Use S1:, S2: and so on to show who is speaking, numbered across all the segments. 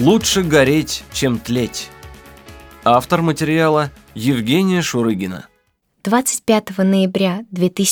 S1: Лучше гореть, чем тлеть. Автор материала Евгения Шурыгина.
S2: 25 ноября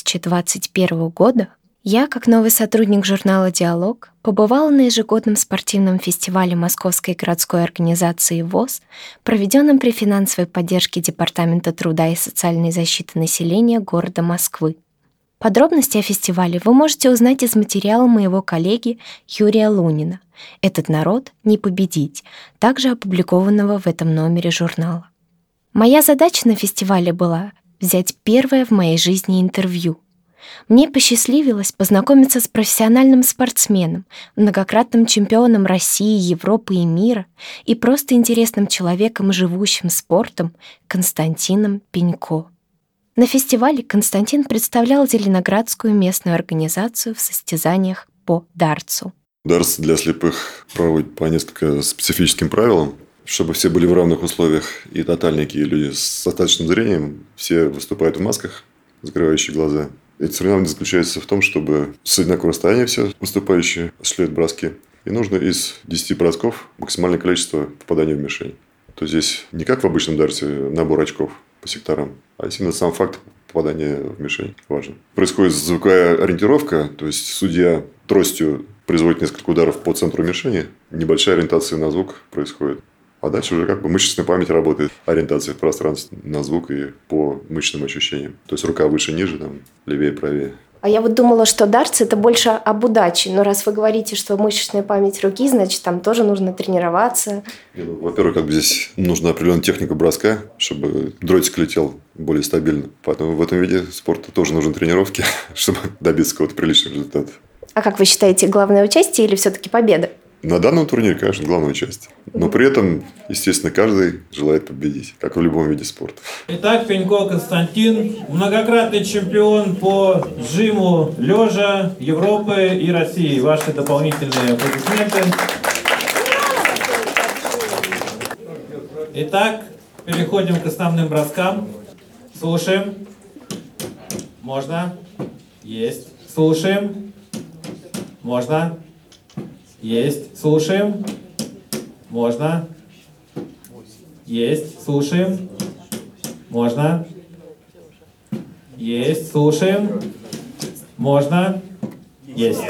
S2: 2021 года я, как новый сотрудник журнала «Диалог», побывала на ежегодном спортивном фестивале Московской городской организации ВОС, проведенном при финансовой поддержке Департамента труда и социальной защиты населения города Москвы. Подробности о фестивале вы можете узнать из материала моего коллеги Юрия Лунина «Этот народ не победить», также опубликованного в этом номере журнала. Моя задача на фестивале была взять первое в моей жизни интервью. Мне посчастливилось познакомиться с профессиональным спортсменом, многократным чемпионом России, Европы и мира и просто интересным человеком, живущим спортом, Константином Пенько. На фестивале Константин представлял Зеленоградскую местную организацию в состязаниях по дартсу.
S3: Дартс для слепых проводит по несколько специфическим правилам, чтобы все были в равных условиях. И тотальники, и люди с остаточным зрением, все выступают в масках, закрывающие глаза. Эти соревнования заключаются в том, чтобы с одинакового расстояния все выступающие осуществляют броски. И нужно из 10 бросков максимальное количество попаданий в мишень. То здесь не как в обычном дарте набор очков по секторам, а именно сам факт попадания в мишень важен. Происходит звуковая ориентировка, то есть судья тростью производит несколько ударов по центру мишени, небольшая ориентация на звук происходит. А дальше уже как бы мышечная память работает, ориентация в пространстве на звук и по мышечным ощущениям. То есть рука выше, ниже, там, левее, правее.
S2: А я вот думала, что дартс – это больше об удаче. Но раз вы говорите, что мышечная память руки, значит, там тоже нужно тренироваться.
S3: Во-первых, как бы здесь нужна определенная техника броска, чтобы дротик летел более стабильно. Поэтому в этом виде спорта тоже нужны тренировки, чтобы добиться какого-то приличного результата.
S2: А как вы считаете, главное участие или все-таки победа?
S3: На данном турнире, конечно, главное участие. Но при этом, естественно, каждый желает победить, как в любом виде спорта.
S4: Итак, Пенько Константин, многократный чемпион по жиму лежа Европы и России. Ваши дополнительные аплодисменты. Итак, переходим к основным броскам. Слушаем. Можно. Есть. Слушаем. Можно. Есть. Слушаем. Можно. Есть. Слушаем. Можно. Есть. Слушаем. Можно. Есть.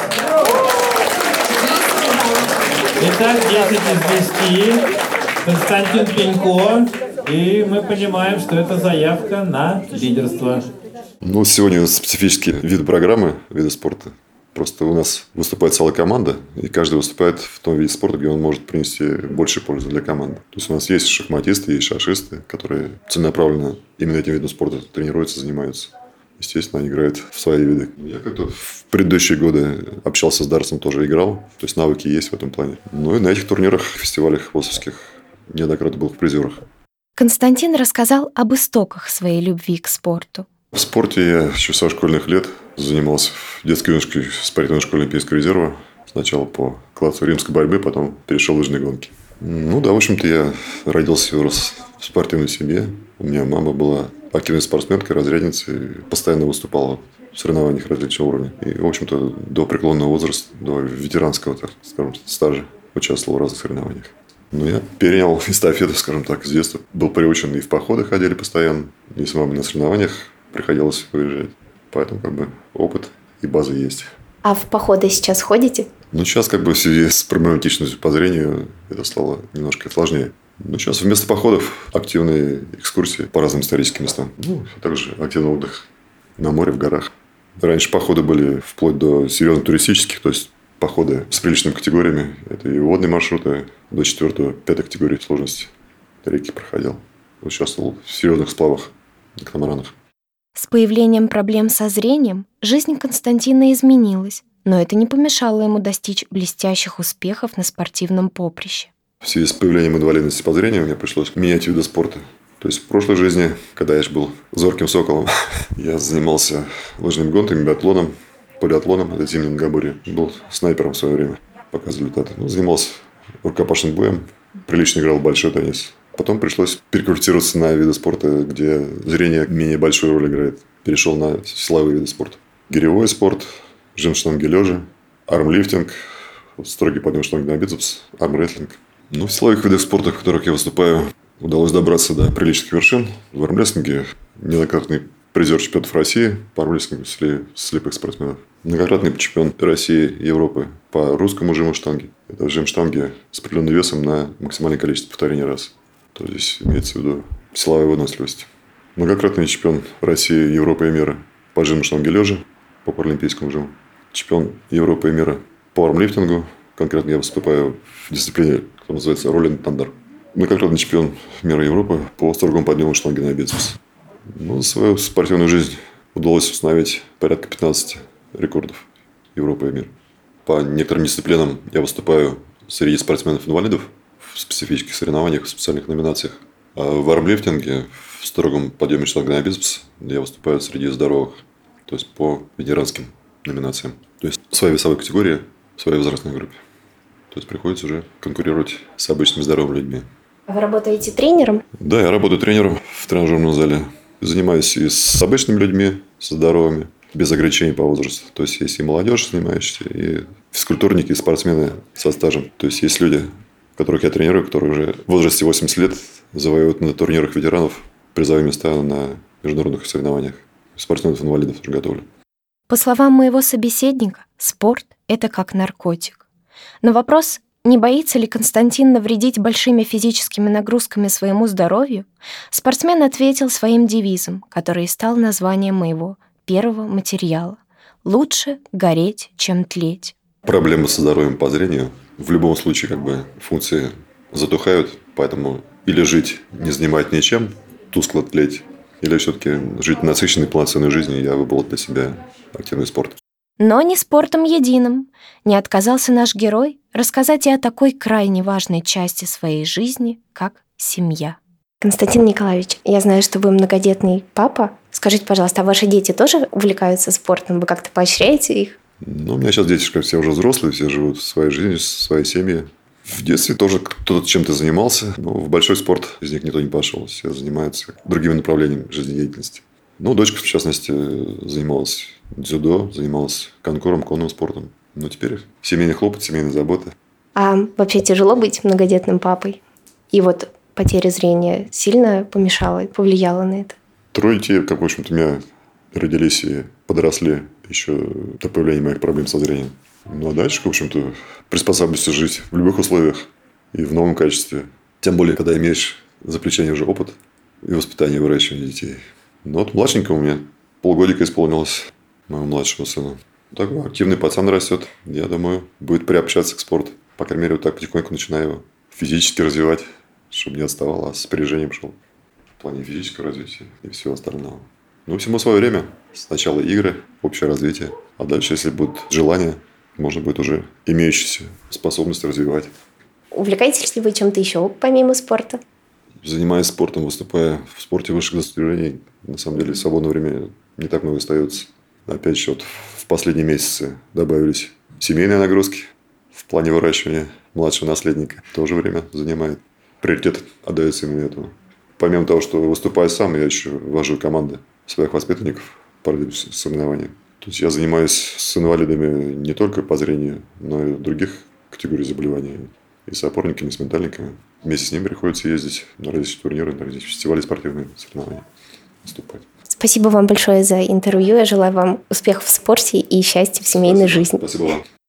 S4: Итак, 10 из 10. Константин Пенько. И мы понимаем, что это заявка на лидерство.
S3: Ну, сегодня специфический вид программы, вида спорта. Просто у нас выступает целая команда, и каждый выступает в том виде спорта, где он может принести больше пользы для команды. То есть у нас есть шахматисты, есть шашисты, которые целенаправленно именно этим видом спорта тренируются, занимаются. Естественно, они играют в свои виды. Я как-то в предыдущие годы общался с дартсом, тоже играл. То есть навыки есть в этом плане. Ну и на этих турнирах, фестивалях ВОСовских неоднократно был в призерах.
S2: Константин рассказал об истоках своей любви к спорту.
S3: В спорте я еще со школьных лет занимался в детской юношеской спортивной школе Олимпийского резерва. Сначала по классу римской борьбы, потом перешел в лыжные гонки. Ну да, в общем-то, я родился и вырос в спортивной семье. У меня мама была активной спортсменкой, разрядницей, постоянно выступала в соревнованиях различного уровня. И, в общем-то, до преклонного возраста, до ветеранского, так скажем, стажа участвовал в разных соревнованиях. Ну, я перенял эстафету, скажем так, с детства. Был приучен и в походы ходили постоянно, и с мамой на соревнованиях приходилось выезжать. Поэтому как бы опыт и база есть.
S2: А в походы сейчас ходите?
S3: Ну, сейчас как бы в связи с проблематичностью по зрению это стало немножко сложнее. Но сейчас вместо походов активные экскурсии по разным историческим местам. Ну, а также активный отдых на море, в горах. Раньше походы были вплоть до серьезных туристических, то есть походы с приличными категориями. Это и водные маршруты до 4-5 категории сложности. Реки проходил. Участвовал в серьезных сплавах на катамаранах.
S2: С появлением проблем со зрением жизнь Константина изменилась, но это не помешало ему достичь блестящих успехов на спортивном поприще.
S3: В связи с появлением инвалидности по зрению мне пришлось менять виды спорта. То есть в прошлой жизни, когда я еще был зорким соколом, я занимался лыжными гонками, биатлоном, полиатлоном, это зимнее многоборье. Был снайпером в свое время, показывал результаты. Занимался рукопашным боем, прилично играл в большой теннис. Потом пришлось переквалифицироваться на виды спорта, где зрение менее большую роль играет. Перешел на силовые виды спорта. Гиревой спорт, жим-штанги лежа, армлифтинг, строгий подъем штанги на бицепс, армрестлинг. Ну, в силовых видах спорта, в которых я выступаю, удалось добраться до приличных вершин. В армрестлинге неоднократный призер чемпионатов России по армрестлингу слепых спортсменов. Многократный чемпион России и Европы по русскому жиму штанги. Это жим штанги с определенным весом на максимальное количество повторений раз. То здесь имеется в виду силовая выносливость. Многократный чемпион России, Европы и мира по жиму штанги лежа, по паралимпийскому жиму. Чемпион Европы и мира по армлифтингу. Конкретно я выступаю в дисциплине, которая называется роллинг тандер. Многократный чемпион мира и Европы по строгому подъему штанги на бицепс. За свою спортивную жизнь удалось установить порядка 15 рекордов Европы и мира. По некоторым дисциплинам я выступаю среди спортсменов-инвалидов в специфических соревнованиях, в специальных номинациях. А в армлифтинге, в строгом подъеме штанги на бицепс, я выступаю среди здоровых, то есть по ветеранским номинациям. То есть в своей весовой категории, в своей возрастной группе. То есть приходится уже конкурировать с обычными здоровыми людьми.
S2: Вы работаете тренером?
S3: Да, я работаю тренером в тренажерном зале. Занимаюсь и с обычными людьми, со здоровыми, без ограничений по возрасту. То есть, есть и молодежь занимающаяся, и физкультурники, и спортсмены со стажем. То есть, есть люди, которых я тренирую, которые уже в возрасте 80 лет завоевывают на турнирах ветеранов призовые места на международных соревнованиях. Спортсменов-инвалидов тоже готовлю.
S2: По словам моего собеседника, спорт – это как наркотик. Но вопрос, не боится ли Константин навредить большими физическими нагрузками своему здоровью, спортсмен ответил своим девизом, который стал названием моего первого материала «Лучше гореть, чем тлеть».
S3: Проблемы со здоровьем по зрению в любом случае функции затухают, поэтому или жить, не занимать ничем, тускло тлеть, или все-таки жить насыщенной, полноценной жизнью. Я выбрал для себя активный спорт.
S2: Но не спортом единым. Не отказался наш герой рассказать и о такой крайне важной части своей жизни, как семья. Константин Николаевич, я знаю, что вы многодетный папа. Скажите, пожалуйста, а ваши дети тоже увлекаются спортом? Вы как-то поощряете их?
S3: У меня сейчас дети все уже взрослые, все живут своей жизнью, своей семьей. В детстве тоже кто-то чем-то занимался, но в большой спорт из них никто не пошел. Все занимаются другими направлениями жизнедеятельности. Дочка, в частности, занималась дзюдо, занималась конкуром, конным спортом. Но теперь семейный хлопот, семейные заботы.
S2: А вообще тяжело быть многодетным папой? И вот потеря зрения сильно помешала, повлияла на это?
S3: Трое детей, в общем-то, у меня родились и подросли еще до появления моих проблем со зрением. А дальше, в общем-то, приспосабливаешься жить в любых условиях и в новом качестве. Тем более, когда имеешь за плечами уже опыт и воспитание и выращивание детей. Младшенькому у меня полгодика исполнилось, моему младшему сыну. Так, активный пацан растет. Я думаю, будет приобщаться к спорту. По крайней мере, вот так потихоньку начинаю его физически развивать, чтобы не отставал, а с опережением шел. В плане физического развития и всего остального. Всему свое время. Сначала игры, общее развитие. А дальше, если будет желание, можно будет уже имеющиеся способности развивать.
S2: Увлекаетесь ли вы чем-то еще помимо спорта?
S3: Занимаясь спортом, выступая в спорте высших достижений, на самом деле, свободного времени не так много остается. Опять же, в последние месяцы добавились семейные нагрузки в плане выращивания младшего наследника. Тоже время занимает. Приоритет отдается именно этому. Помимо того, что выступаю сам, я еще вожу команды своих воспитанников по соревнованиям. То есть я занимаюсь с инвалидами не только по зрению, но и других категорий заболеваний. И с опорниками, и с ментальниками. Вместе с ними приходится ездить на различные турниры, на различные фестивали, спортивные соревнования, выступать.
S2: Спасибо вам большое за интервью. Я желаю вам успехов в спорте и счастья в семейной жизни.
S3: Спасибо вам.